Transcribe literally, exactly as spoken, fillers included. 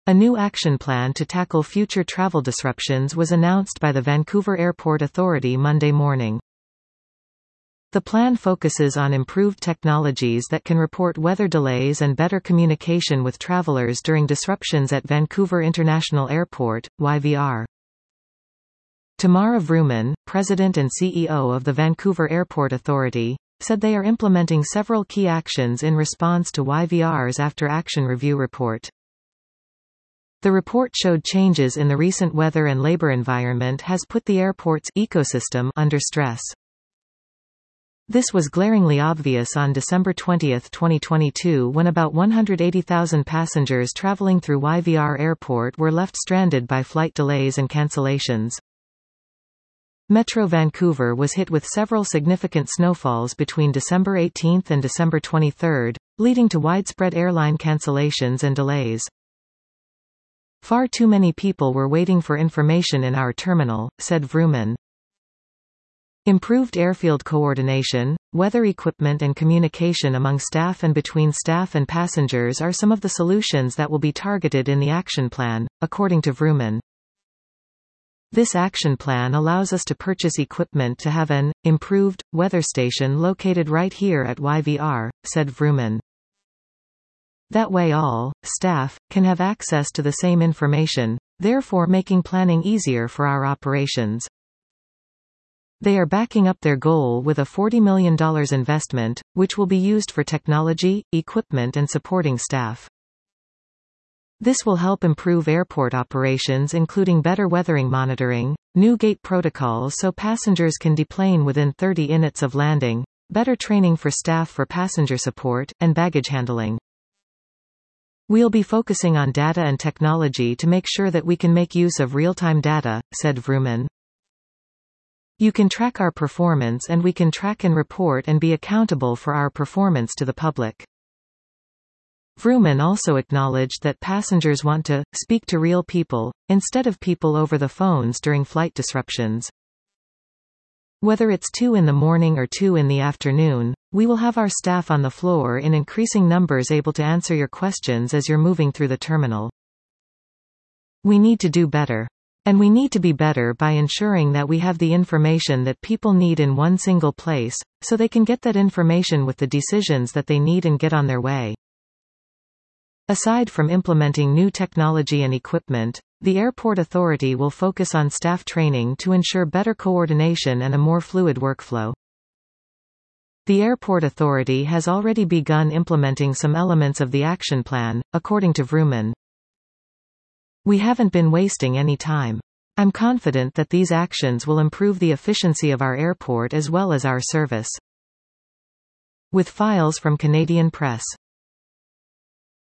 A new action plan to tackle future travel disruptions was announced by the Vancouver Airport Authority Monday morning. The plan focuses on improved technologies that can report weather delays and better communication with travelers during disruptions at Vancouver International Airport, Y V R. Tamara Vrooman, President and C E O of the Vancouver Airport Authority, said they are implementing several key actions in response to Y V R's After Action Review report. The report showed changes in the recent weather and labor environment has put the airport's ecosystem under stress. This was glaringly obvious on December twentieth, twenty twenty-two, when about one hundred eighty thousand passengers traveling through Y V R Airport were left stranded by flight delays and cancellations. Metro Vancouver was hit with several significant snowfalls between December eighteenth and December twenty-third, leading to widespread airline cancellations and delays. Far too many people were waiting for information in our terminal, said Vrooman. Improved airfield coordination, weather equipment and communication among staff and between staff and passengers are some of the solutions that will be targeted in the action plan, according to Vrooman. This action plan allows us to purchase equipment to have an improved weather station located right here at Y V R, said Vrooman. That way all staff can have access to the same information, therefore making planning easier for our operations. They are backing up their goal with a forty million dollars investment, which will be used for technology, equipment and supporting staff. This will help improve airport operations, including better weathering monitoring, new gate protocols so passengers can deplane within thirty minutes of landing, better training for staff for passenger support, and baggage handling. We'll be focusing on data and technology to make sure that we can make use of real-time data, said Vrooman. You can track our performance and we can track and report and be accountable for our performance to the public. Vrooman also acknowledged that passengers want to speak to real people, instead of people over the phones during flight disruptions. Whether it's two in the morning or two in the afternoon, we will have our staff on the floor in increasing numbers able to answer your questions as you're moving through the terminal. We need to do better. And we need to be better by ensuring that we have the information that people need in one single place, so they can get that information with the decisions that they need and get on their way. Aside from implementing new technology and equipment, the Airport Authority will focus on staff training to ensure better coordination and a more fluid workflow. The Airport Authority has already begun implementing some elements of the action plan, according to Vrooman. We haven't been wasting any time. I'm confident that these actions will improve the efficiency of our airport as well as our service. With files from Canadian Press.